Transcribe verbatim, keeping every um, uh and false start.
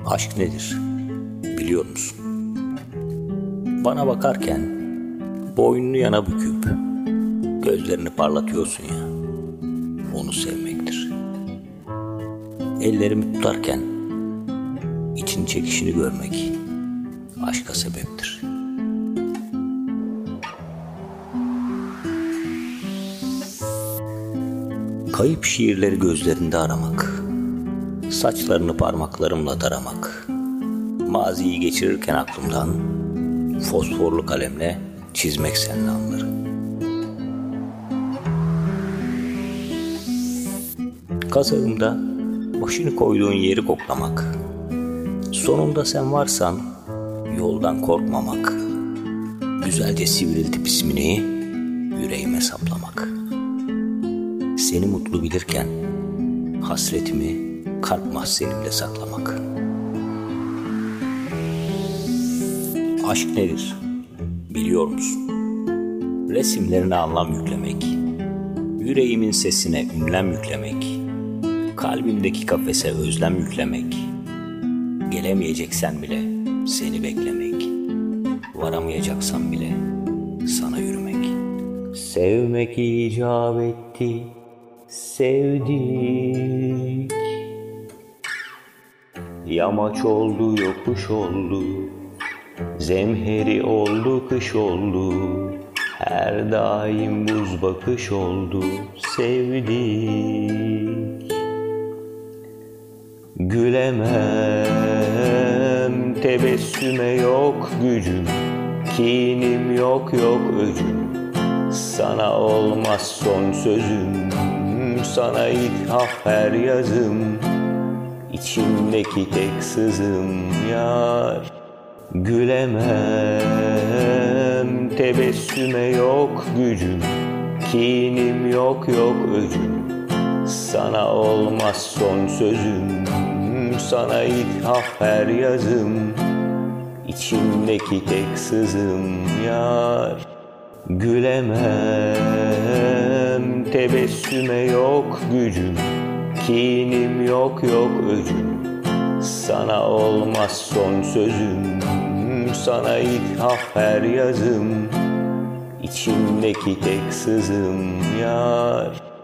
Aşk nedir biliyor musun? Bana bakarken boynunu yana büküp gözlerini parlatıyorsun ya, onu sevmektir. Ellerimi tutarken için çekişini görmek aşka sebeptir. Kayıp şiirleri gözlerinde aramak, saçlarını parmaklarımla taramak, maziyi geçirirken aklımdan fosforlu kalemle çizmek senin anları. Kazağımda başını koyduğun yeri koklamak, sonunda sen varsan yoldan korkmamak, güzelce sivriltip ismini yüreğime saplamak. Seni mutlu bilirken hasretimi kalp mahzenimde saklamak. Aşk nedir biliyor musun? Resimlerine anlam yüklemek, yüreğimin sesine ünlem yüklemek, kalbimdeki kafese özlem yüklemek, gelemeyeceksen bile seni beklemek, varamayacaksan bile sana yürümek. Sevmek icap etti, sevdik. Yamaç oldu, yokuş oldu, zemheri oldu, kış oldu, her daim buz bakış oldu, sevdik. Gülemem, tebessüme yok gücüm, kinim yok yok öcüm, sana olmaz son sözüm, sana ithaf her yazım, İçimdeki tek sızım yar. Gülemem, tebessüme yok gücüm, kinim yok yok öcüm, sana olmaz son sözüm, sana ithaf her yazım, İçimdeki tek sızım yar. Gülemem, tebessüme yok gücüm, kinim yok yok öcüm, sana olmaz son sözüm, sana ithaf her yazım, İçimdeki tek sızım yar.